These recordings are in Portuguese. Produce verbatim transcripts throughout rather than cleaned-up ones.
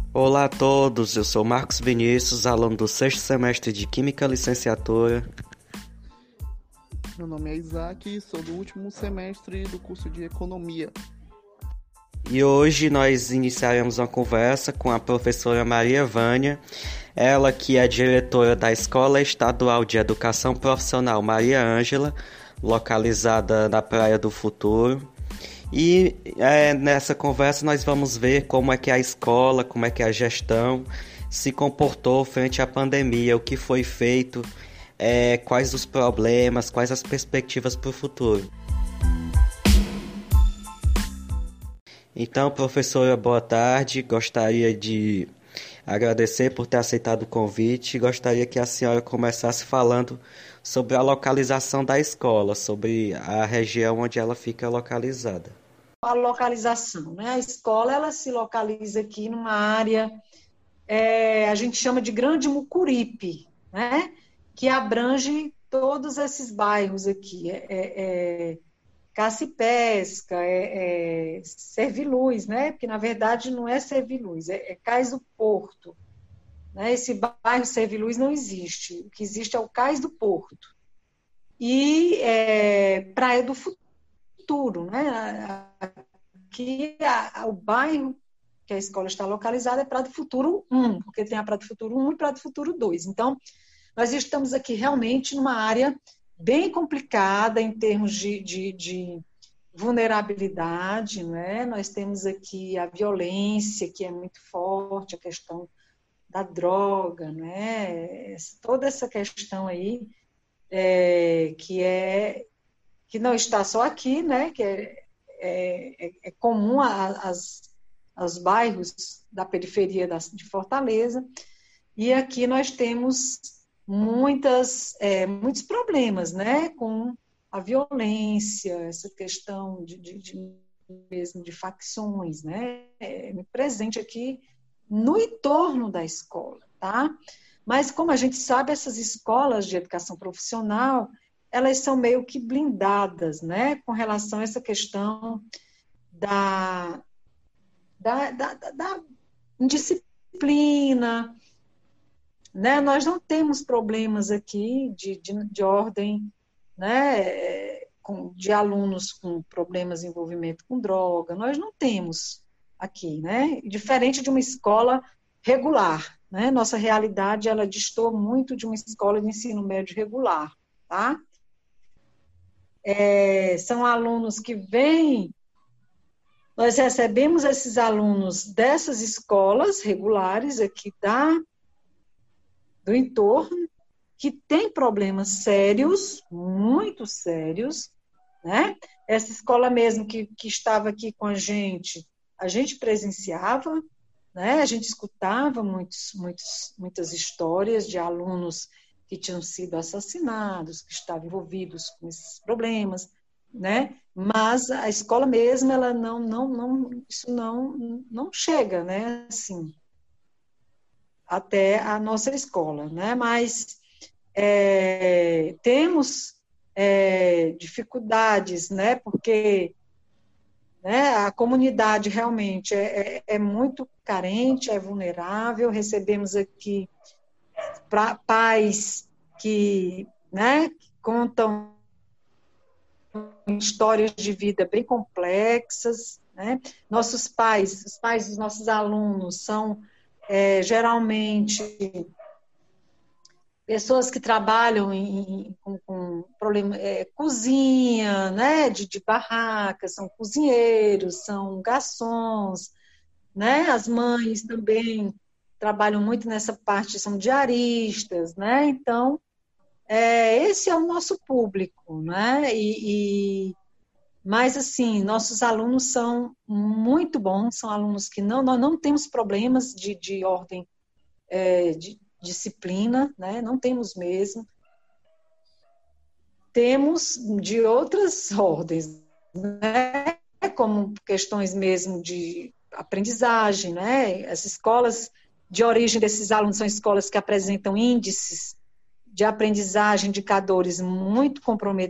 Olá a todos, eu sou Marcos Vinícius, aluno do sexto semestre de Química Licenciatura. Meu nome é Isaac e sou do último semestre do curso de Economia. E hoje nós iniciaremos uma conversa com a professora Maria Vânia, ela que é diretora da Escola Estadual de Educação Profissional Maria Ângela, localizada na Praia do Futuro. E é, nessa conversa nós vamos ver como é que a escola, como é que a gestão se comportou frente à pandemia, o que foi feito, é, quais os problemas, quais as perspectivas para o futuro. Então, professora, boa tarde. Gostaria de agradecer por ter aceitado o convite. Gostaria que a senhora começasse falando sobre a localização da escola, sobre a região onde ela fica localizada. A localização, né? A escola ela se localiza aqui numa área, é, a gente chama de Grande Mucuripe, né? Que abrange todos esses bairros aqui. É, é, é Caça e Pesca, é, é Serviluz, né? Porque na verdade não é Serviluz, é, é Cais do Porto. Né? Esse bairro Serviluz não existe. O que existe é o Cais do Porto. E é, Praia do Futuro, né? Aqui a, a, o bairro que a escola está localizada é Praia do Futuro um, porque tem a Praia do Futuro um e Praia do Futuro dois. Então, nós estamos aqui realmente numa área bem complicada em termos de, de, de vulnerabilidade, né? Nós temos aqui a violência, que é muito forte, a questão da droga, né? Toda essa questão aí, é, que, é, que não está só aqui, né? Que é, é, é comum às, aos bairros da periferia de Fortaleza, e aqui nós temos muitas, é, muitos problemas, né, com a violência, essa questão de, de, de mesmo de facções, né, é presente aqui no entorno da escola, tá? Mas como a gente sabe, essas escolas de educação profissional, elas são meio que blindadas, né, com relação a essa questão da, da, da, da indisciplina. Né? Nós não temos problemas aqui de, de, de ordem, né? Com, de alunos com problemas de envolvimento com droga, nós não temos aqui, né? Diferente de uma escola regular, né? Nossa realidade, ela distorce muito de uma escola de ensino médio regular, tá? É, são alunos que vêm, nós recebemos esses alunos dessas escolas regulares aqui da do entorno, que tem problemas sérios, muito sérios, né? Essa escola mesmo que, que estava aqui com a gente, a gente presenciava, né? A gente escutava muitos, muitos, muitas histórias de alunos que tinham sido assassinados, que estavam envolvidos com esses problemas, né? Mas a escola mesmo, ela não, não, não, isso não, não chega, né? Assim, até a nossa escola, né? Mas é, temos é, dificuldades, né? Porque, né, a comunidade realmente é, é, é muito carente, é vulnerável. Recebemos aqui pra, pais que, né, que contam histórias de vida bem complexas, né? Nossos pais, os pais dos nossos alunos são É, geralmente pessoas que trabalham em, com, com problema, é, cozinha, né, de, de barraca, são cozinheiros, são garçons, né, as mães também trabalham muito nessa parte, são diaristas, né, então é, esse é o nosso público, né, e, e mas, assim, nossos alunos são muito bons, são alunos que não, nós não temos problemas de, de ordem, é, de disciplina, né? Não temos mesmo. Temos de outras ordens, né? Como questões mesmo de aprendizagem, né? As escolas de origem desses alunos são escolas que apresentam índices de aprendizagem, indicadores muito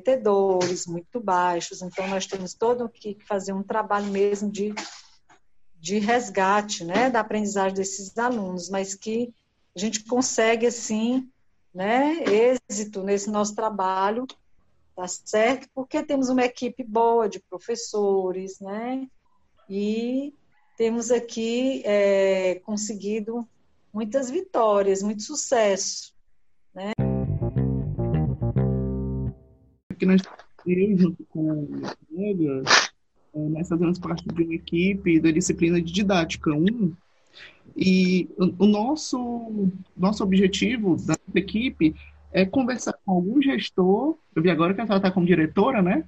comprometedores, muito baixos, então nós temos todo que fazer um trabalho mesmo de, de resgate, né, da aprendizagem desses alunos, mas que a gente consegue, assim, né, êxito nesse nosso trabalho, tá certo? Porque temos uma equipe boa de professores, né, e temos aqui é, conseguido muitas vitórias, muito sucesso. Aqui nós, eu, junto com meus colegas, é, nós fazemos parte de uma equipe da disciplina de Didática um, e o, o nosso, nosso objetivo da equipe é conversar com algum gestor. Eu vi agora que ela está como diretora, né?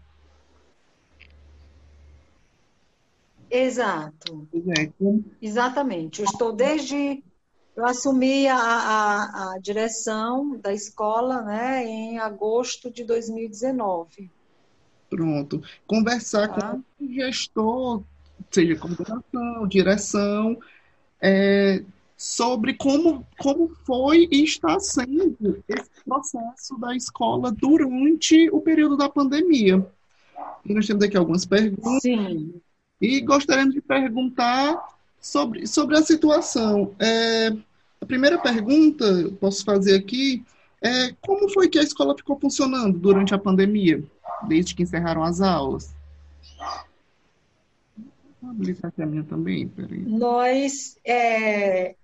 Exato. Pois é, como- Exatamente. Eu estou desde... Eu assumi a, a, a direção da escola, né, em agosto de dois mil e dezenove. Pronto. Conversar Tá? com o gestor, seja coordenação, direção, é, sobre como, como foi e está sendo esse processo da escola durante o período da pandemia. E nós temos aqui algumas perguntas Sim. e gostaríamos de perguntar sobre, sobre a situação. É, a primeira pergunta, eu posso fazer aqui, é como foi que a escola ficou funcionando durante a pandemia, desde que encerraram as aulas? Vou habilitar aqui a minha também, peraí. Nós, é,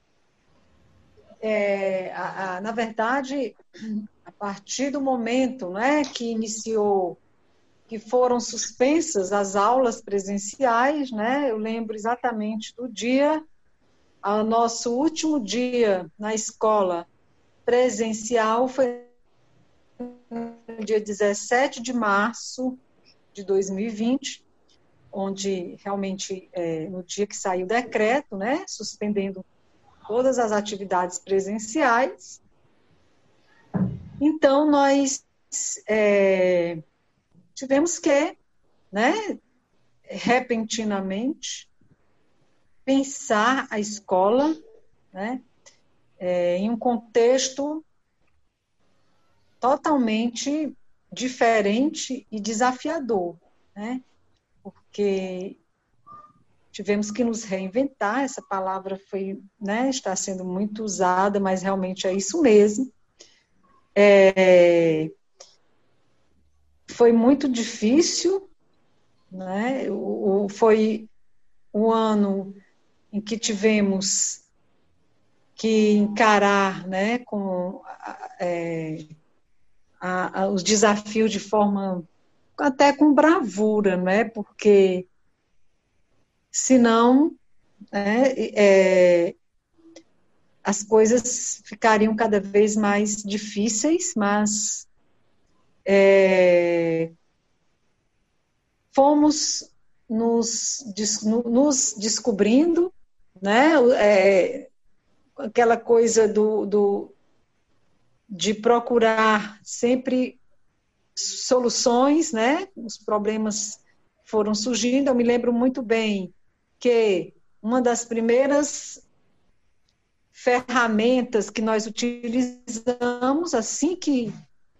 é, a, a, na verdade, a partir do momento, né, que iniciou, que foram suspensas as aulas presenciais, né, eu lembro exatamente do dia, o nosso último dia na escola presencial foi no dia dezessete de março de dois mil e vinte, onde realmente, é, no dia que saiu o decreto, né, suspendendo todas as atividades presenciais. Então, nós é, tivemos que, né, repentinamente, pensar a escola, né, é, em um contexto totalmente diferente e desafiador, né, porque tivemos que nos reinventar. Essa palavra foi, né, está sendo muito usada, mas realmente é isso mesmo. É, foi muito difícil, né? O, o, foi o ano em que tivemos que encarar, né, com, é, a, a, os desafios de forma até com bravura, né? Porque senão, né, é, as coisas ficariam cada vez mais difíceis, mas é, fomos nos, nos descobrindo, né, é, aquela coisa do, do, de procurar sempre soluções, né, os problemas foram surgindo. Eu me lembro muito bem que uma das primeiras ferramentas que nós utilizamos assim que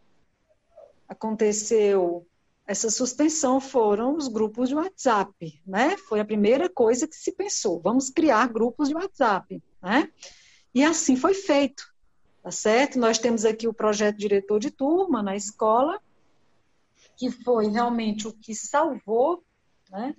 aconteceu essa suspensão foram os grupos de WhatsApp, né? Foi a primeira coisa que se pensou, vamos criar grupos de WhatsApp, né? E assim foi feito, tá certo? Nós temos aqui o projeto diretor de turma na escola, que foi realmente o que salvou, né,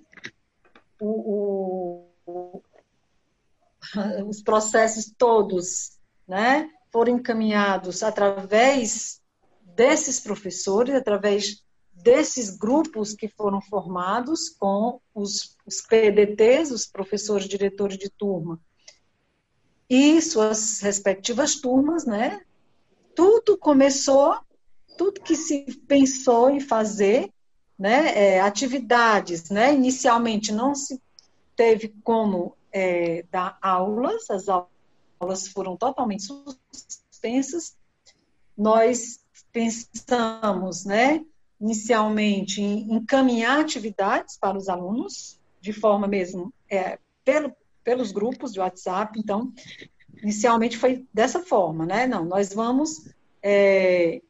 o, o, os processos todos, né, foram encaminhados através desses professores, através desses grupos que foram formados com os, os P D Ts, os professores diretores de turma, e suas respectivas turmas, né? Tudo começou, tudo que se pensou em fazer, né, é, atividades, né, inicialmente não se teve como é, dar aulas, as aulas foram totalmente suspensas. Nós pensamos, né, inicialmente em encaminhar atividades para os alunos, de forma mesmo, é, pelo, pelos grupos de WhatsApp. Então, inicialmente foi dessa forma, né, não, nós vamos, é,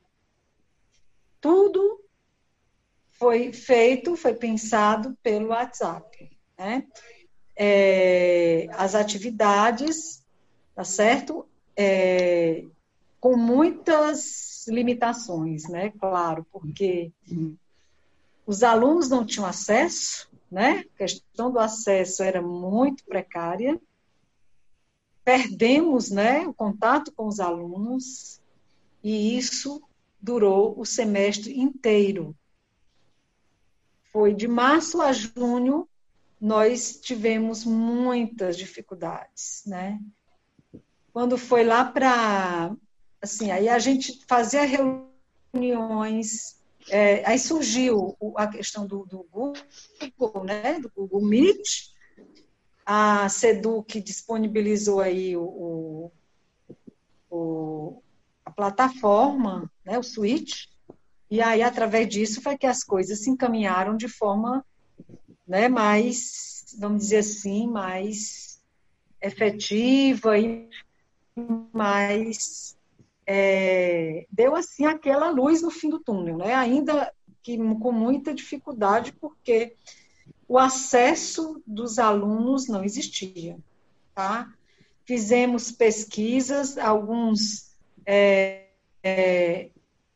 tudo foi feito, foi pensado pelo WhatsApp, né. é, as atividades, tá certo? É, com muitas limitações, né? Claro, porque os alunos não tinham acesso, né? A questão do acesso era muito precária. Perdemos, né, o contato com os alunos e isso durou o semestre inteiro. Foi de março a junho, nós tivemos muitas dificuldades, né? Quando foi lá para... Assim, aí a gente fazia reuniões, é, aí surgiu a questão do, do Google, né, do Google Meet. A SEDUC disponibilizou aí o, o, a plataforma, né, o Switch, e aí, através disso, foi que as coisas se encaminharam de forma, né, mais, vamos dizer assim, mais efetiva e mais... É, deu, assim, aquela luz no fim do túnel, né? Ainda que com muita dificuldade, porque o acesso dos alunos não existia, tá? Fizemos pesquisas, alguns... É, é,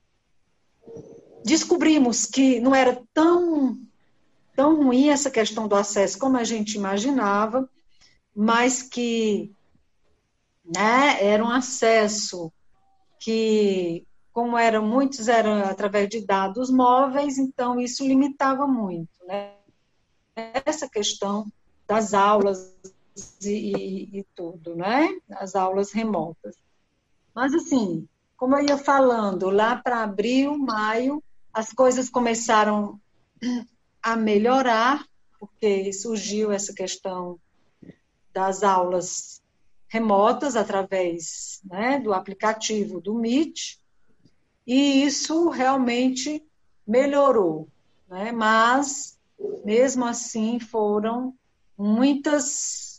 descobrimos que não era tão, tão ruim essa questão do acesso como a gente imaginava, mas que, né, era um acesso que, como eram muitos, eram através de dados móveis, então isso limitava muito, né? Essa questão das aulas e, e, e tudo, né? As aulas remotas. Mas, assim, como eu ia falando, lá para abril, maio, as coisas começaram a melhorar, porque surgiu essa questão das aulas remotas através, né, do aplicativo do Meet, e isso realmente melhorou, né? Mas, mesmo assim, foram muitas,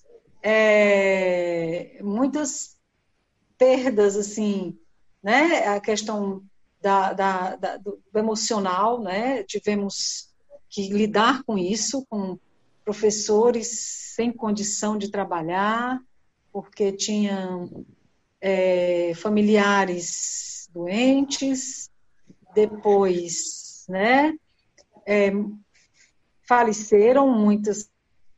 é, muitas perdas, assim, né? A questão da, da, da, do emocional, né? Tivemos que lidar com isso, com professores sem condição de trabalhar, porque tinham é, familiares doentes, depois, né, é, faleceram muitas,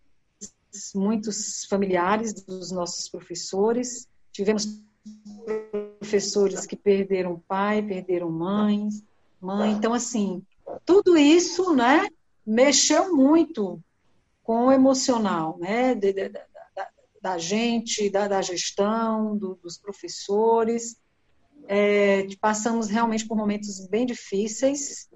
muitos familiares dos nossos professores, tivemos professores que perderam pai, perderam mãe, mãe, então, assim, tudo isso, né, mexeu muito com o emocional, né, de, de, de, da gente, da, da gestão, do, dos professores. É, passamos realmente por momentos bem difíceis.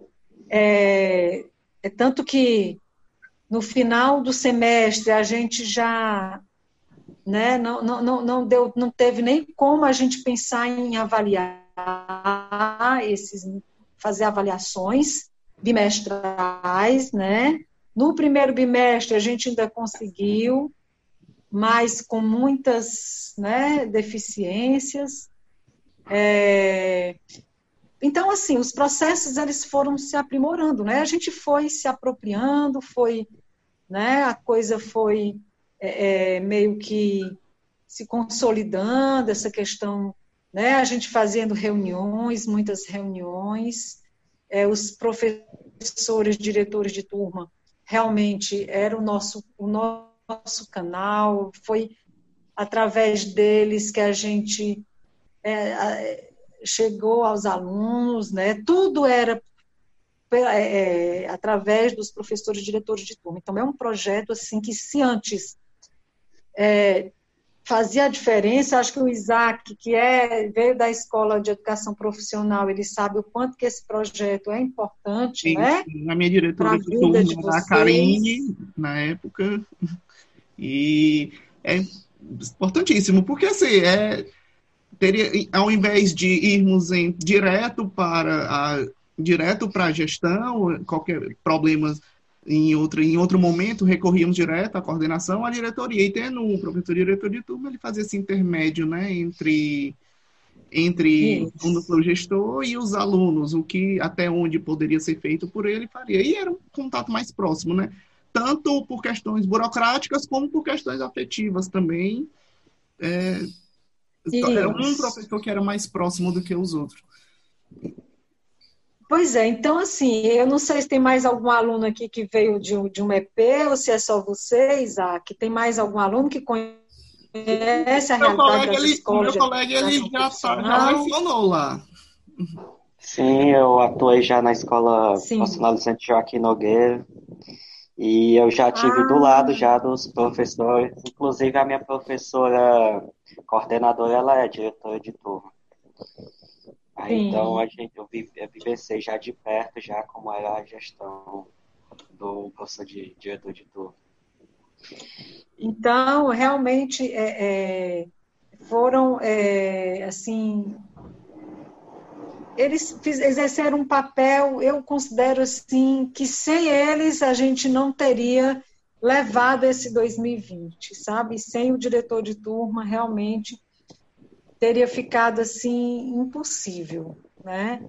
É, é tanto que no final do semestre a gente já, né, não, não, não, não, deu, não teve nem como a gente pensar em avaliar esses, fazer avaliações bimestrais, né? No primeiro bimestre a gente ainda conseguiu, mas com muitas, né, deficiências. É... Então, assim, os processos eles foram se aprimorando, né? A gente foi se apropriando, foi, né, a coisa foi é, meio que se consolidando, essa questão, né, a gente fazendo reuniões, muitas reuniões, é, os professores, diretores de turma, realmente era o nosso, o nosso nosso canal, foi através deles que a gente é, chegou aos alunos, né? Tudo era é, através dos professores diretores de turma. Então, é um projeto assim que se antes é, fazia a diferença, acho que o Isaac, que é, veio da Escola de Educação Profissional, ele sabe o quanto que esse projeto é importante, Sim, né? a minha diretora de turma era a Karine, na época, e é importantíssimo, porque assim, é, teria, ao invés de irmos em, direto para a, direto para a gestão, qualquer problema em outro, em outro momento, recorríamos direto à coordenação, à diretoria, e tendo um professor diretor de turma, ele fazia esse intermédio, né, entre, entre o núcleo gestor e os alunos, o que até onde poderia ser feito por ele, faria. E era um contato mais próximo, né? tanto por questões burocráticas como por questões afetivas também. É, era um professor que era mais próximo do que os outros. Pois é, então assim, eu não sei se tem mais algum aluno aqui que veio de um, de um E P, ou se é só você, Isaac. Tem mais algum aluno que conhece a meu realidade colega, das ele, escolas meu colega, ele já, tá, já lecionou lá. Sim, eu atuei já na escola Sim. profissional Vicente Joaquim Nogueira e eu já tive ah. do lado já dos professores, inclusive a minha professora coordenadora, ela é diretora de turma. Aí, então a gente, eu, vi, eu vivenciei já de perto já como era a gestão do professor de diretor de turma. Então, realmente, é, é, foram, é, assim, eles fiz, exerceram um papel, eu considero, assim, que sem eles a gente não teria levado esse dois mil e vinte, sabe? Sem o diretor de turma, realmente, teria ficado, assim, impossível, né?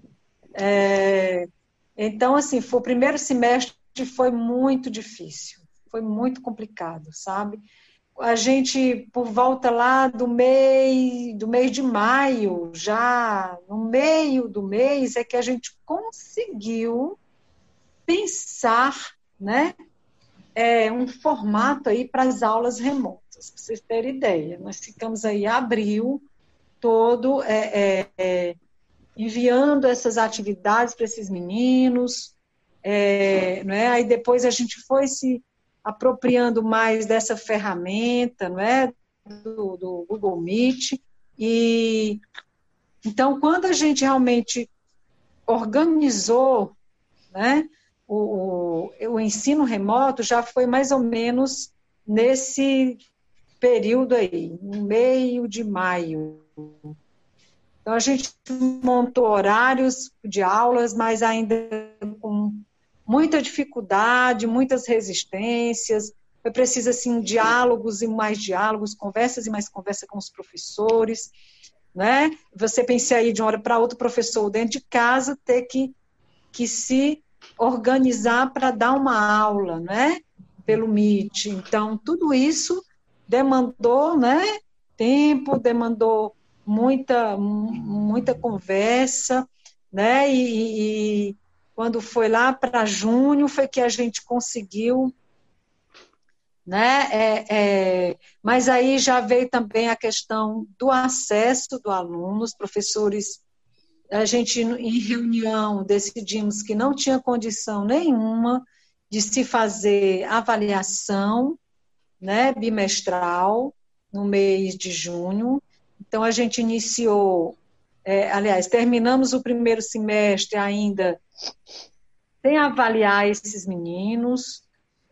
É, então, assim, foi, o primeiro semestre foi muito difícil, foi muito complicado, sabe? A gente, por volta lá do mês, do mês de maio, já no meio do mês, é que a gente conseguiu pensar, né, é, um formato aí para as aulas remotas, para vocês terem ideia. Nós ficamos aí abril todo é, é, é, enviando essas atividades para esses meninos, é, não é? Aí depois a gente foi se apropriando mais dessa ferramenta, não é? Do, do Google Meet. E então, quando a gente realmente organizou, né, o, o, o ensino remoto, já foi mais ou menos nesse período aí, no meio de maio. Então, a gente montou horários de aulas, mas ainda com muita dificuldade, muitas resistências. Foi preciso, assim, diálogos e mais diálogos, conversas e mais conversa com os professores, né? Você pensa aí de uma hora para outra, o professor dentro de casa ter que, que se organizar para dar uma aula, né? Pelo Meet. Então, tudo isso demandou, né? Tempo, demandou muita, muita conversa, né? E, e quando foi lá para junho foi que a gente conseguiu, né? É, é, mas aí já veio também a questão do acesso do aluno, os professores, a gente em reunião decidimos que não tinha condição nenhuma de se fazer avaliação, né, bimestral no mês de junho. Então, a gente iniciou, é, aliás, terminamos o primeiro semestre ainda sem avaliar esses meninos,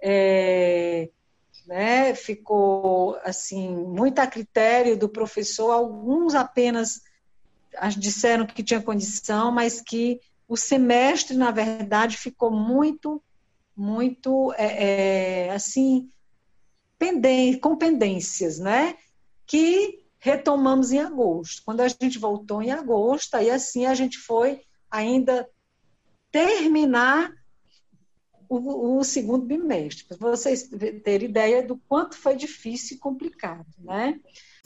é, né, ficou, assim, muito a critério do professor, alguns apenas disseram que tinha condição, mas que o semestre, na verdade, ficou muito, muito, é, é, assim, pendente, com pendências, né, que retomamos em agosto. Quando a gente voltou em agosto, aí assim a gente foi ainda terminar o, o segundo bimestre, para vocês terem ideia do quanto foi difícil e complicado, né?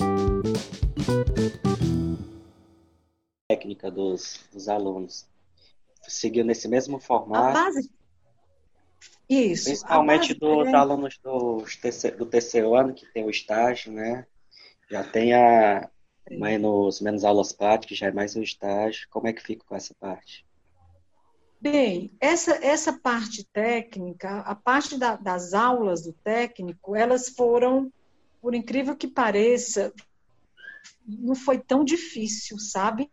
Técnica dos, dos alunos. Seguiu nesse mesmo formato. A base... Isso. Principalmente a base dos é... alunos do terceiro, do terceiro ano, que tem o estágio, né? Já tem a menos, menos aulas práticas, já é mais o estágio. Como é que fica com essa parte? Bem, essa, essa parte técnica, a parte da, das aulas do técnico, elas foram, por incrível que pareça, não foi tão difícil, sabe?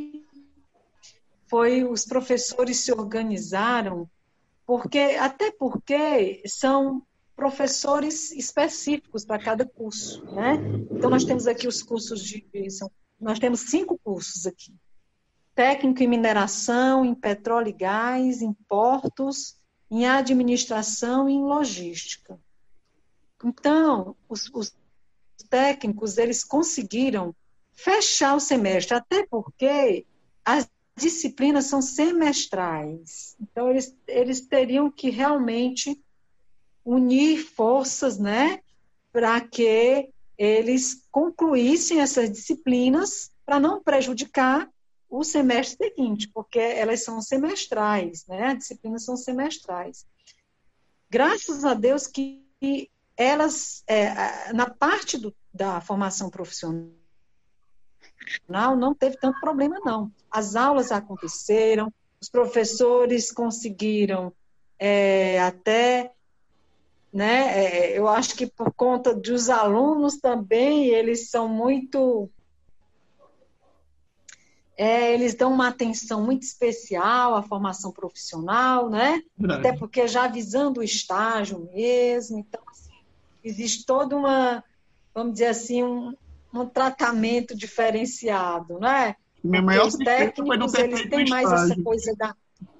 Foi, os professores se organizaram, porque, até porque são professores específicos para cada curso, né? Então, nós temos aqui os cursos de... São, nós temos cinco cursos aqui. Técnico em mineração, em petróleo e gás, em portos, em administração e em logística. Então, os, os técnicos, eles conseguiram fechar o semestre, até porque as disciplinas são semestrais. Então, eles, eles teriam que realmente unir forças, né, para que eles concluíssem essas disciplinas para não prejudicar o semestre seguinte, porque elas são semestrais, né? As disciplinas são semestrais. Graças a Deus que elas, é, na parte do, da formação profissional, não teve tanto problema, não. As aulas aconteceram, os professores conseguiram é, até... Né? Eu acho que por conta dos alunos também, eles são muito... É, eles dão uma atenção muito especial à formação profissional, né? Até porque já visando o estágio mesmo, então assim, existe toda uma, vamos dizer assim, um, um tratamento diferenciado, né? Minha maior os técnicos, eles têm mais essa coisa da...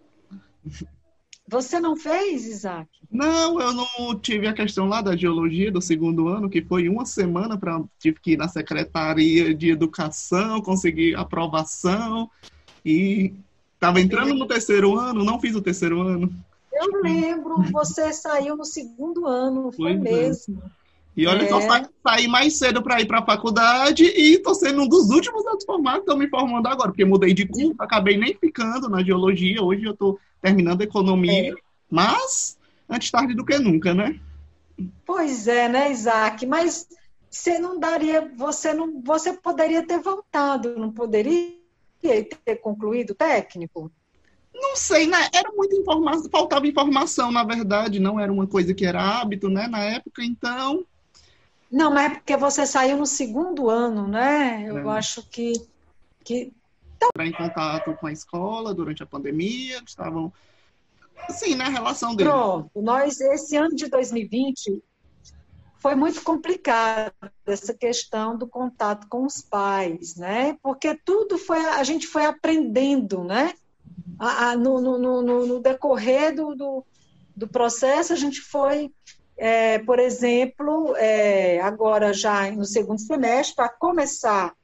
Você não fez, Isaac? Não, eu não tive a questão lá da geologia do segundo ano, que foi uma semana para tive que ir na Secretaria de Educação, conseguir aprovação, e estava entrando no terceiro ano, não fiz o terceiro ano. Eu lembro, você saiu no segundo ano, foi pois mesmo. É. E olha, é. só sa saí mais cedo para ir para a faculdade e estou sendo um dos últimos anos formados, estou me formando agora, porque mudei de curso, acabei nem ficando na geologia, hoje eu estou terminando economia, é. mas antes tarde do que nunca, né? Pois é, né, Isaac? Mas você não daria, você não, você poderia ter voltado, não poderia ter concluído o técnico? Não sei, né? Era muita informação, faltava informação, na verdade, não era uma coisa que era hábito, né, na época, então... Não, mas é porque você saiu no segundo ano, né? Eu é. acho que... que... Entrar em contato com a escola durante a pandemia, estavam... Assim, né, a relação deles. Pronto, nós, esse ano de dois mil e vinte, foi muito complicado essa questão do contato com os pais, né? Porque tudo foi, a gente foi aprendendo, né? A, a, no, no, no, no decorrer do, do, do processo, a gente foi, é, por exemplo, é, agora já no segundo semestre, para começar,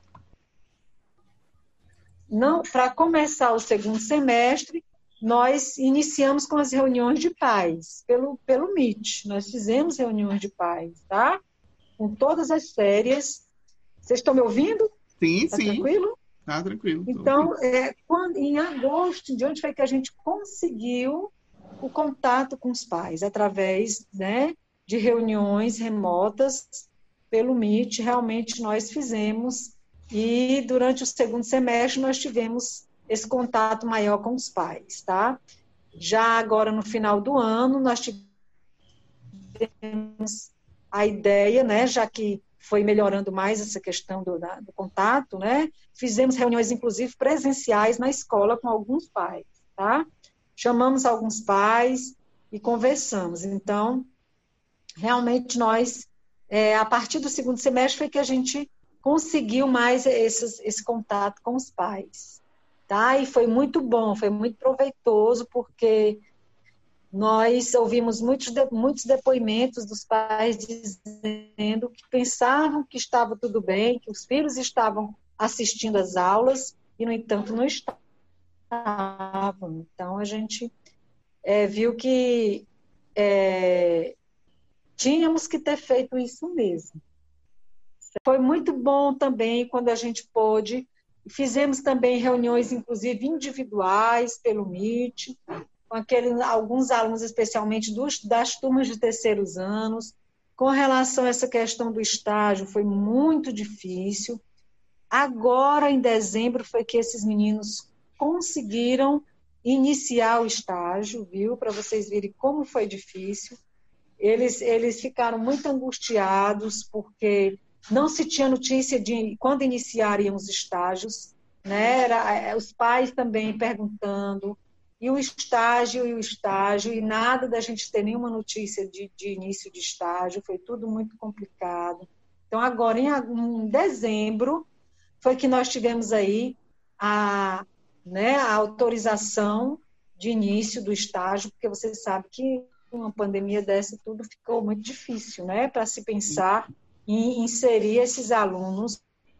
não, para começar o segundo semestre, nós iniciamos com as reuniões de pais, pelo, pelo Meet. Nós fizemos reuniões de pais, tá? Com todas as séries. Vocês estão me ouvindo? Sim, tá sim. Tranquilo? Tá tranquilo. Então, é, quando, em agosto, de onde foi que a gente conseguiu o contato com os pais? Através, né, de reuniões remotas pelo Meet, realmente nós fizemos. E durante o segundo semestre nós tivemos esse contato maior com os pais, tá? Já agora, no final do ano, nós tivemos a ideia, né, já que foi melhorando mais essa questão do, da, do contato, né? Fizemos reuniões, inclusive, presenciais na escola com alguns pais, tá? Chamamos alguns pais e conversamos. Então, realmente, nós, é, a partir do segundo semestre, foi que a gente conseguiu mais esses, esse contato com os pais. Tá? E foi muito bom, foi muito proveitoso, porque nós ouvimos muitos, de, muitos depoimentos dos pais dizendo que pensavam que estava tudo bem, que os filhos estavam assistindo às aulas e, no entanto, não estavam. Então, a gente é, viu que é, tínhamos que ter feito isso mesmo. Foi muito bom também quando a gente pôde. Fizemos também reuniões, inclusive, individuais pelo Meet, com aquele, alguns alunos, especialmente dos, das turmas de terceiros anos. Com relação a essa questão do estágio, foi muito difícil. Agora, em dezembro, foi que esses meninos conseguiram iniciar o estágio, viu? Para vocês verem como foi difícil. Eles, eles ficaram muito angustiados, porque... não se tinha notícia de quando iniciariam os estágios, né? Era, os pais também perguntando, e o estágio, e o estágio, e nada da gente ter nenhuma notícia de, de início de estágio, foi tudo muito complicado. Então, agora, em, em dezembro, foi que nós tivemos aí a, né, a autorização de início do estágio, porque você sabe que uma pandemia dessa tudo ficou muito difícil, né? Para se pensar e inserir esses alunos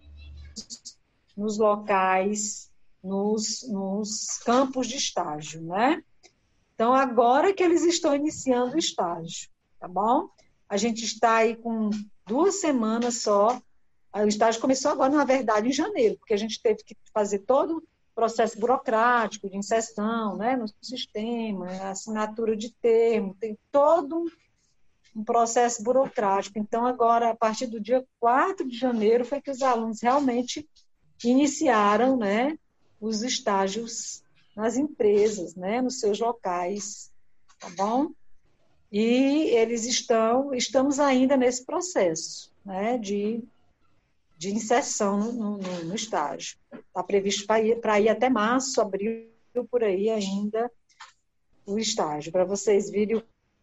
nos locais, nos, nos campos de estágio, né? Então, agora que eles estão iniciando o estágio. tá bom? A gente está aí com duas semanas só. O estágio começou agora, na verdade, em janeiro, porque a gente teve que fazer todo o processo burocrático de inserção, né, no sistema, assinatura de termo, tem todo um processo burocrático. Então, agora, a partir do dia quatro de janeiro, foi que os alunos realmente iniciaram, né, os estágios nas empresas, né, nos seus locais, tá bom? E eles estão, estamos ainda nesse processo, né, de, de inserção no, no, no estágio. Está previsto para ir, para ir até março, abril, por aí ainda, o estágio, para vocês virem.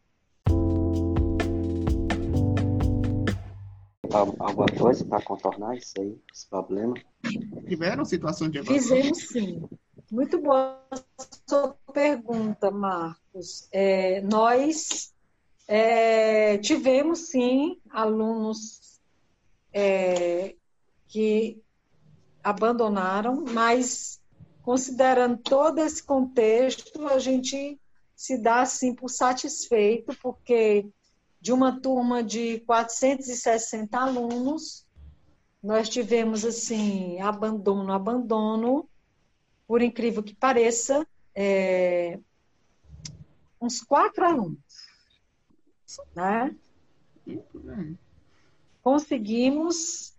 Alguma coisa para contornar isso aí, esse problema? Tiveram situação de evasão? Fizemos sim. Muito boa a sua pergunta, Marcos. É, nós é, tivemos, sim, alunos é, que abandonaram, mas, considerando todo esse contexto, a gente se dá, assim, por satisfeito, porque de uma turma de quatrocentos e sessenta alunos, nós tivemos, assim, abandono, abandono, por incrível que pareça, é, uns quatro alunos, né? Conseguimos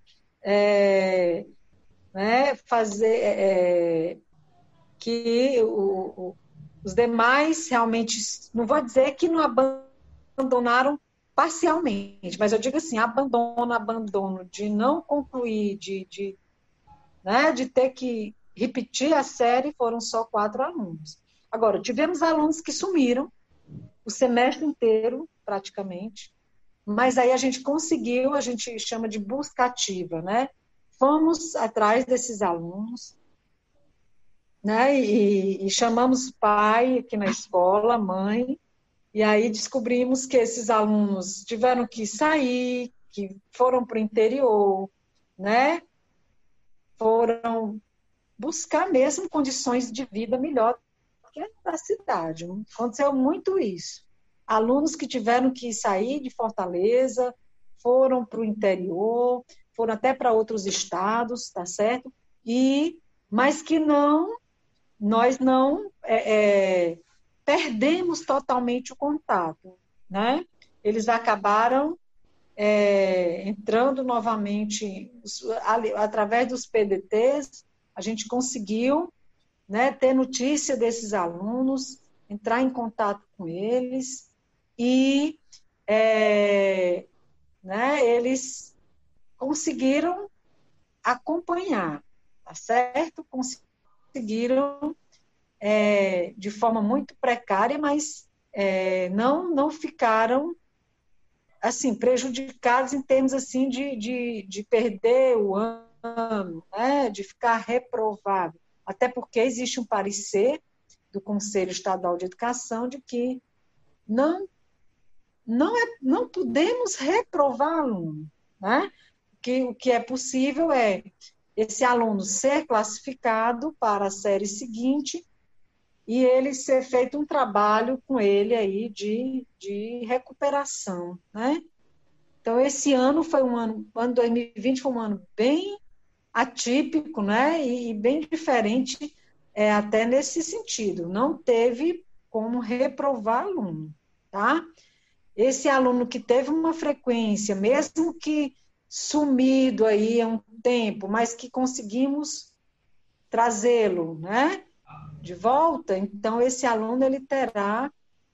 é, né, fazer é, que o, o, os demais realmente, não vou dizer que não abandonaram parcialmente, mas eu digo assim, abandono, abandono de não concluir, de, de, né, de ter que repetir a série, foram só quatro alunos. Agora, tivemos alunos que sumiram o semestre inteiro, praticamente, mas aí a gente conseguiu, a gente chama de busca ativa, né? Fomos atrás desses alunos, né? E, e chamamos o pai aqui na escola, mãe, e aí descobrimos que esses alunos tiveram que sair, que foram para o interior, né? Foram buscar mesmo condições de vida melhor que a cidade. Aconteceu muito isso. Alunos que tiveram que sair de Fortaleza, foram para o interior, foram até para outros estados, tá certo? E, mas que não, nós não é, é, perdemos totalmente o contato, né? Eles acabaram é, entrando novamente, através dos P D Ts, a gente conseguiu, né, ter notícia desses alunos, entrar em contato com eles e é, né, eles conseguiram acompanhar, tá certo? Conseguiram é, de forma muito precária, mas é, não, não ficaram assim, prejudicados em termos assim, de, de, de perder o ano, né, de ficar reprovado. Até porque existe um parecer do Conselho Estadual de Educação de que não, não, é, não podemos reprovar aluno. Né? Que, o que é possível é esse aluno ser classificado para a série seguinte e ele ser feito um trabalho com ele aí de, de recuperação. Né? Então, esse ano foi um ano, o ano dois mil e vinte foi um ano bem atípico, né? E bem diferente é, até nesse sentido. Não teve como reprovar aluno, tá? Esse aluno que teve uma frequência, mesmo que sumido aí há um tempo, mas que conseguimos trazê-lo, né? De volta, então esse aluno ele terá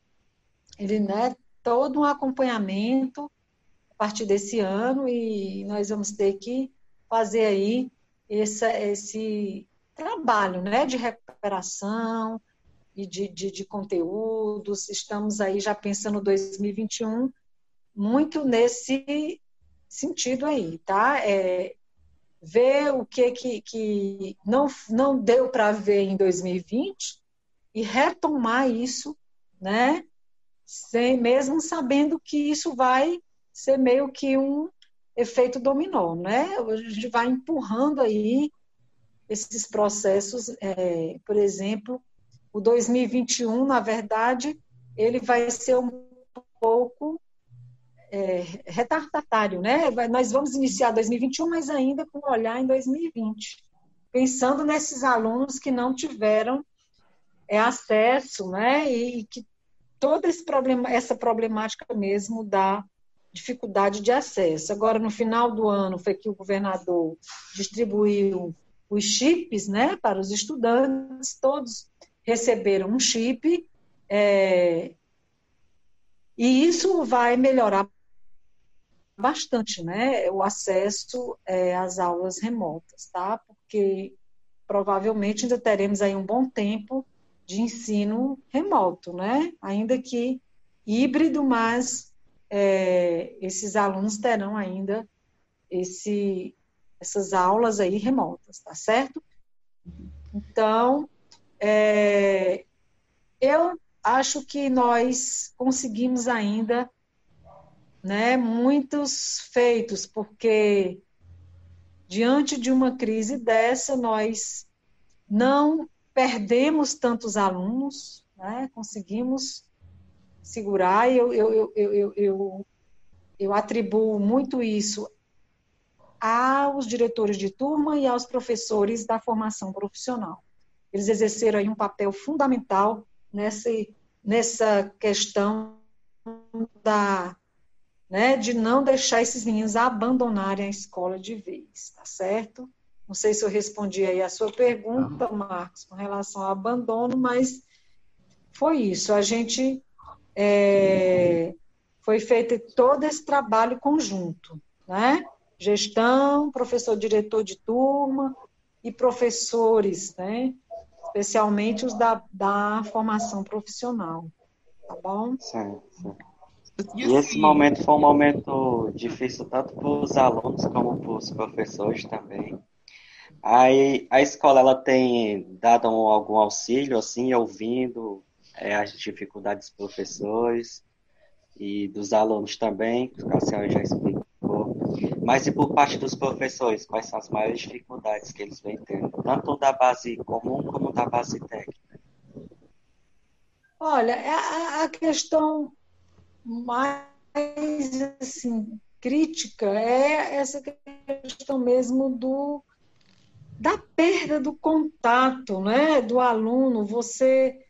ele, né, todo um acompanhamento a partir desse ano e nós vamos ter que fazer aí esse, esse trabalho, né, de recuperação e de, de, de conteúdos. Estamos aí já pensando dois mil e vinte e um muito nesse sentido aí, tá? É, ver o que, que, que não, não deu para ver em dois mil e vinte e retomar isso, né? Sem, mesmo sabendo que isso vai ser meio que um efeito dominó, né? A gente vai empurrando aí esses processos, é, por exemplo, o dois mil e vinte e um, na verdade, ele vai ser um pouco é, retardatário, né? Nós vamos iniciar dois mil e vinte e um, mas ainda com um olhar em dois mil e vinte, pensando nesses alunos que não tiveram é, acesso, né? E que toda esse problema, essa problemática mesmo da dificuldade de acesso. Agora, no final do ano, foi que o governador distribuiu os chips, né, para os estudantes, todos receberam um chip, é, e isso vai melhorar bastante, né, o acesso é, às aulas remotas, tá? Porque provavelmente ainda teremos aí um bom tempo de ensino remoto, né? Ainda que híbrido, mas é, esses alunos terão ainda esse, essas aulas aí remotas, tá certo? Então, é, eu acho que nós conseguimos ainda, né, muitos feitos, porque diante de uma crise dessa, nós não perdemos tantos alunos, né, conseguimos segurar, e eu, eu, eu, eu, eu, eu atribuo muito isso aos diretores de turma e aos professores da formação profissional. Eles exerceram aí um papel fundamental nessa, nessa questão da, né, de não deixar esses meninos abandonarem a escola de vez, tá certo? Não sei se eu respondi aí a sua pergunta, Marcos, com relação ao abandono, mas foi isso. A gente é, foi feito todo esse trabalho conjunto, né? Gestão, professor diretor de turma e professores, né? Especialmente os da, da formação profissional, tá bom? Certo, certo. E esse momento foi um momento difícil tanto para os alunos como para os professores também. Aí a escola ela tem dado algum auxílio, assim, ouvindo é, as dificuldades dos professores e dos alunos também, que a senhora já explicou. Mas e por parte dos professores, quais são as maiores dificuldades que eles vêm tendo, tanto da base comum como da base técnica? Olha, a, a questão mais assim, crítica é essa questão mesmo do, da perda do contato, né, do aluno. Você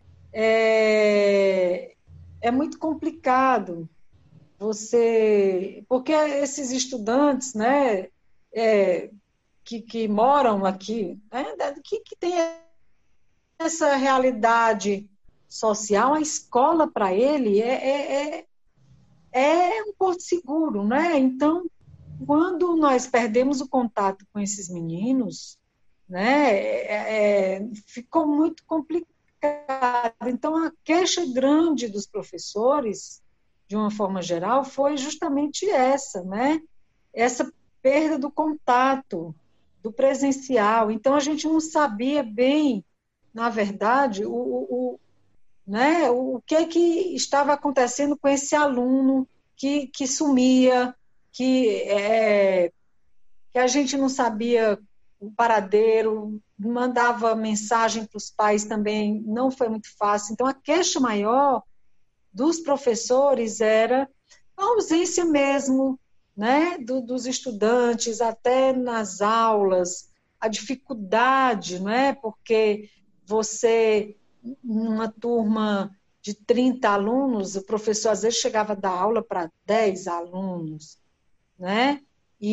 é, é muito complicado. Você, porque esses estudantes, né, é, que, que moram aqui, né, que, que tem essa realidade social, a escola para ele é, é, é um porto seguro, né? Então, quando nós perdemos o contato com esses meninos, né, é, é, ficou muito complicado. Então, a queixa grande dos professores, de uma forma geral, foi justamente essa, né? Essa perda do contato, do presencial. Então, a gente não sabia bem, na verdade, o, o, né, o que, que estava acontecendo com esse aluno que, que sumia, que, é, que a gente não sabia o paradeiro, mandava mensagem para os pais também, não foi muito fácil. Então, a queixa maior dos professores era a ausência mesmo, né, do, dos estudantes, até nas aulas, a dificuldade, né, porque você, numa turma de trinta alunos, o professor às vezes chegava a dar aula para dez alunos, né,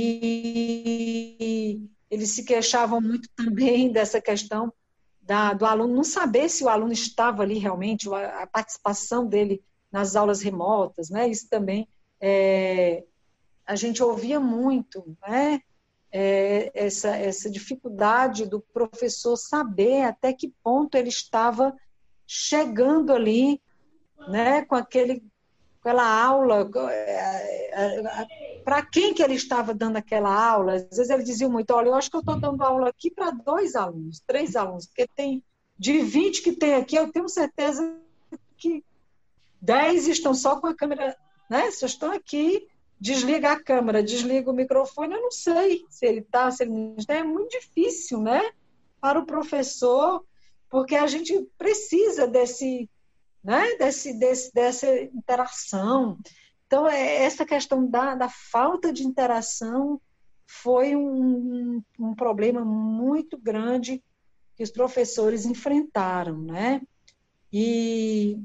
e eles se queixavam muito também dessa questão da, do aluno não saber se o aluno estava ali realmente, a, a participação dele nas aulas remotas, né? Isso também é, a gente ouvia muito, né? É, essa, essa dificuldade do professor saber até que ponto ele estava chegando ali, né? Com aquele, aquela aula, para quem que ele estava dando aquela aula. Às vezes ele dizia muito, olha, eu acho que eu estou dando aula aqui para dois alunos, três alunos, porque tem de vinte que tem aqui, eu tenho certeza que dez estão só com a câmera, né? Só estão aqui, desliga a câmera, desliga o microfone, eu não sei se ele está, se ele não está. É muito difícil, né? Para o professor, porque a gente precisa desse, né? Desse, desse, dessa interação. Então, é, essa questão da, da falta de interação foi um, um problema muito grande que os professores enfrentaram, né? E,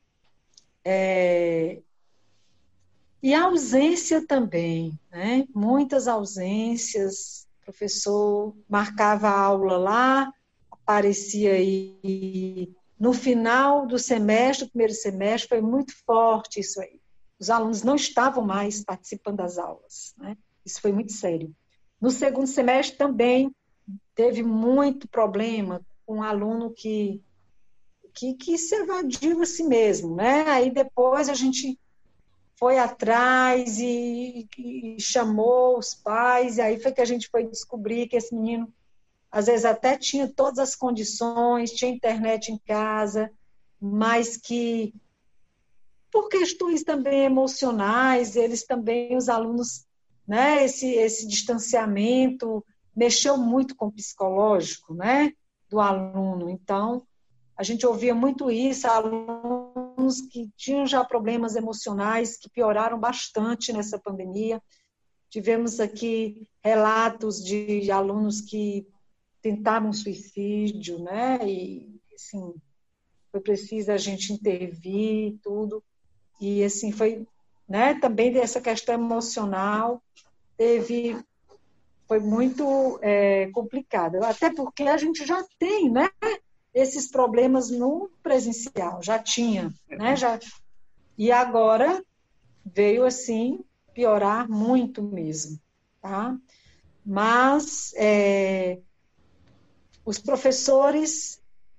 é, e a ausência também, né? Muitas ausências, o professor marcava a aula lá, aparecia aí no final do semestre, do primeiro semestre, foi muito forte isso aí. Os alunos não estavam mais participando das aulas, né? Isso foi muito sério. No segundo semestre também teve muito problema com um aluno que, que, que se evadiu a si mesmo, né? Aí depois a gente foi atrás e, e chamou os pais, e aí foi que a gente foi descobrir que esse menino, às vezes até tinha todas as condições, tinha internet em casa, mas que, por questões também emocionais, eles também, os alunos, né, esse, esse distanciamento mexeu muito com o psicológico, né, do aluno. Então, a gente ouvia muito isso, alunos que tinham já problemas emocionais, que pioraram bastante nessa pandemia. Tivemos aqui relatos de alunos que tentavam suicídio, né, e, assim, foi preciso a gente intervir, tudo. E, assim, foi, né, também dessa questão emocional, teve, foi muito é, complicado. Até porque a gente já tem, né, esses problemas no presencial, já tinha, né, já, e agora veio, assim, piorar muito mesmo, tá? Mas é, os professores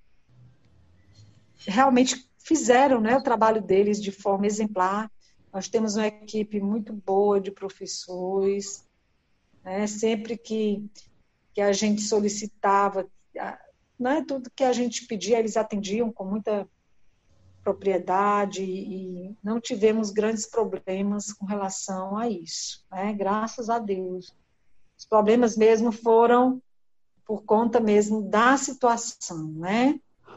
realmente fizeram, né, o trabalho deles de forma exemplar. Nós temos uma equipe muito boa de professores, né, sempre que, que a gente solicitava, né, tudo que a gente pedia, eles atendiam com muita propriedade e não tivemos grandes problemas com relação a isso, né, graças a Deus. Os problemas mesmo foram por conta mesmo da situação, né?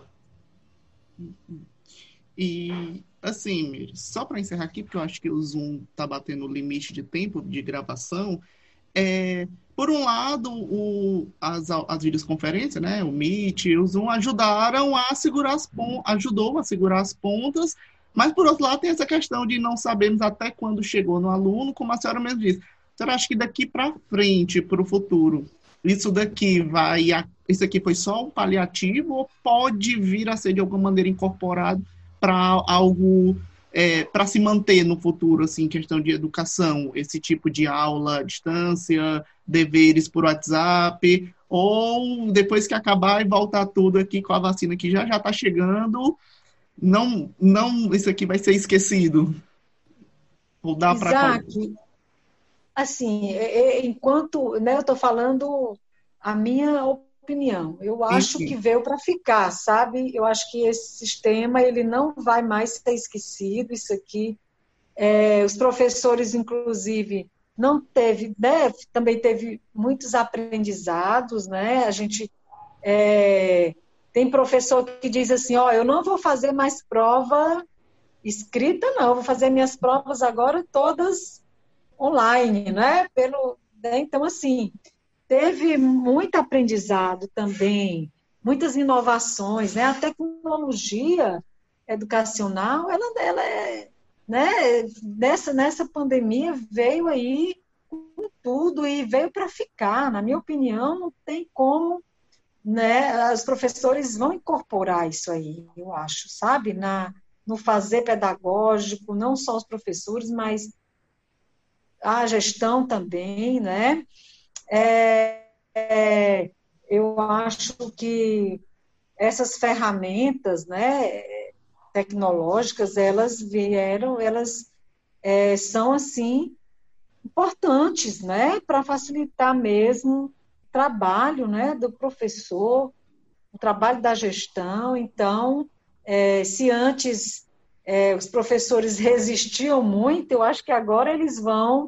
E, assim, Miri, só para encerrar aqui, porque eu acho que o Zoom está batendo o limite de tempo de gravação, é, por um lado, o, as, as videoconferências, né, o Meet e o Zoom ajudaram a segurar as pontas, ajudou a segurar as pontas, mas, por outro lado, tem essa questão de não sabermos até quando chegou no aluno, como a senhora mesmo disse. A senhora acha que daqui para frente, para o futuro, isso daqui vai, isso aqui foi só um paliativo ou pode vir a ser de alguma maneira incorporado para algo, é, para se manter no futuro, assim, questão de educação, esse tipo de aula à distância, deveres por WhatsApp, ou depois que acabar e voltar tudo aqui com a vacina que já já está chegando, não, não, isso aqui vai ser esquecido. Ou dá para... Isaac, assim, é, é, enquanto, né, eu estou falando a minha opinião, eu acho Sim. que veio para ficar, sabe? Eu acho que esse sistema ele não vai mais ser esquecido, isso aqui. É, os professores, inclusive, não teve, né, também teve muitos aprendizados, né? A gente é, tem professor que diz assim, ó, eu não vou fazer mais prova escrita, não, eu vou fazer minhas provas agora todas online, né? Pelo, né? Então, assim, teve muito aprendizado também, muitas inovações, né? A tecnologia educacional, ela, ela é, né? Nessa, nessa pandemia veio aí com tudo e veio para ficar. Na minha opinião, não tem como, né? Os professores vão incorporar isso aí, eu acho, sabe? Na, no fazer pedagógico, não só os professores, mas a gestão também, né? É, é, eu acho que essas ferramentas, né, tecnológicas, elas vieram, elas é, são, assim, importantes, né, para facilitar mesmo o trabalho, né, do professor, o trabalho da gestão. Então, é, se antes é, os professores resistiam muito, eu acho que agora eles vão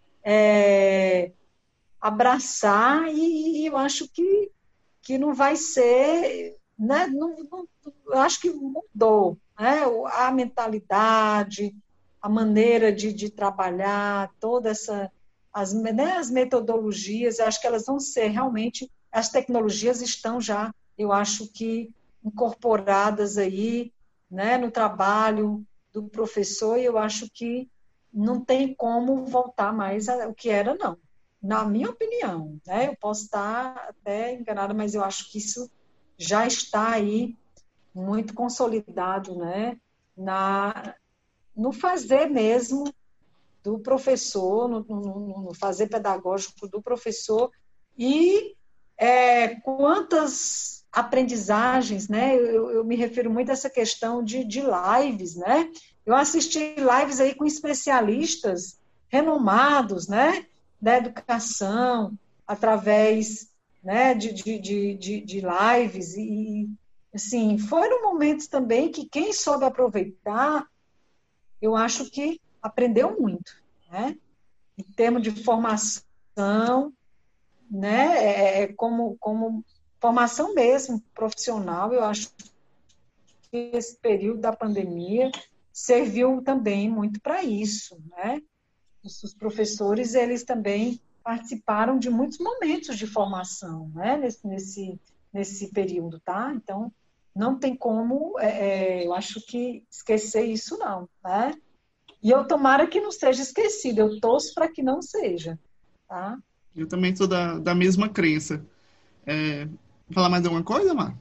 é, abraçar e, e eu acho que, que não vai ser, né, não, não, eu acho que mudou, né, a mentalidade, a maneira de, de trabalhar, toda essa, as, né, as metodologias, eu acho que elas vão ser realmente, as tecnologias estão já, eu acho que incorporadas aí, né, no trabalho do professor, e eu acho que não tem como voltar mais ao que era, não. Na minha opinião, né? Eu posso estar até enganada, mas eu acho que isso já está aí muito consolidado, né? Na, no fazer mesmo do professor, no, no, no fazer pedagógico do professor, e é, quantas aprendizagens, né? Eu, eu me refiro muito a essa questão de, de lives, né? Eu assisti lives aí com especialistas renomados, né? Da educação, através, né, de, de, de, de lives, e assim, foram momentos também que quem soube aproveitar, eu acho que aprendeu muito, né? Em termos de formação, né, é, como, como formação mesmo, profissional, eu acho que esse período da pandemia serviu também muito para isso, né? Os professores, eles também participaram de muitos momentos de formação, né, nesse, nesse, nesse período, tá? Então, não tem como, é, é, eu acho que esquecer isso, não, né? E eu tomara que não seja esquecido, eu torço para que não seja, tá? Eu também sou da, da mesma crença. É, falar mais alguma coisa, Mar?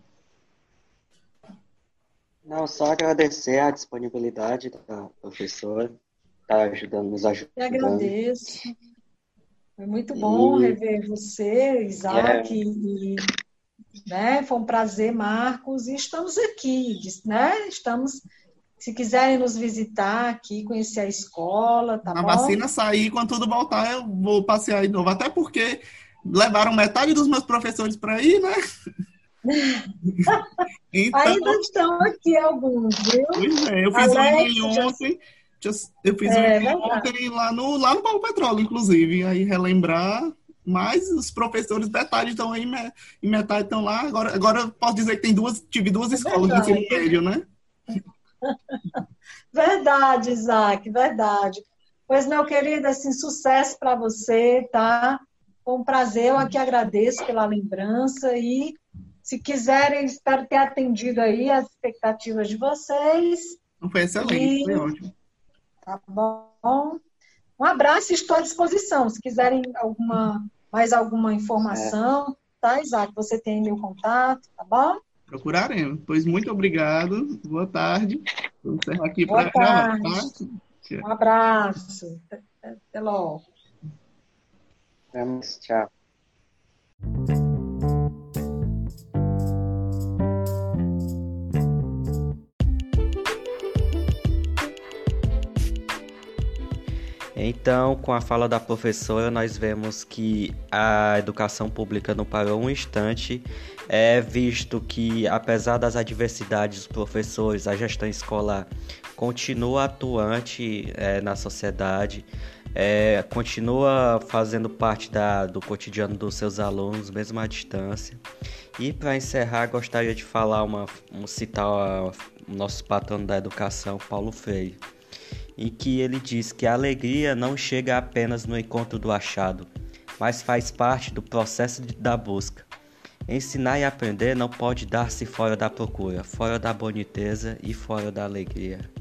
Não, só agradecer a disponibilidade da professora, tá ajudando, nos Eu ajudando. agradeço. Foi muito bom E rever você, Isaac, é, e, né, foi um prazer, Marcos, e estamos aqui, né? Estamos, se quiserem nos visitar aqui, conhecer a escola, tá A bom? vacina sair, quando tudo voltar, eu vou passear de novo. Até porque levaram metade dos meus professores para ir, né? Então, Ainda estão aqui alguns, viu? pois é, eu fiz o Alex, Enem já... ontem. Eu fiz o é Enem verdade. ontem lá no, lá no Paulo Petróleo, inclusive. Aí relembrar, mas os professores, metade estão aí e metade estão lá. Agora, agora eu posso dizer que tem duas, tive duas É escolas de ensino verdade. médio, né? Verdade, Isaac, verdade. Pois, meu querido, assim, sucesso para você, tá? Foi um prazer, eu aqui agradeço pela lembrança e, se quiserem, espero ter atendido aí as expectativas de vocês. Então foi excelente, E foi ótimo. tá bom. Um abraço, estou à disposição. Se quiserem alguma, mais alguma é, informação, tá, Isaac? Você tem meu contato, tá bom? Procuraremos. Pois muito obrigado. Boa tarde. Vou encerrar aqui Boa para gravar, tarde. tá? Um abraço. Até logo. vamos, tchau. Então, com a fala da professora, nós vemos que a educação pública não parou um instante, é visto que, apesar das adversidades, os professores, a gestão escolar continua atuante é, na sociedade, é, continua fazendo parte da, do cotidiano dos seus alunos, mesmo à distância. E, para encerrar, gostaria de falar uma, um, citar o nosso patrono da educação, Paulo Freire, em que ele diz que a alegria não chega apenas no encontro do achado, mas faz parte do processo de, da busca. Ensinar e aprender não pode dar-se fora da procura, fora da boniteza e fora da alegria.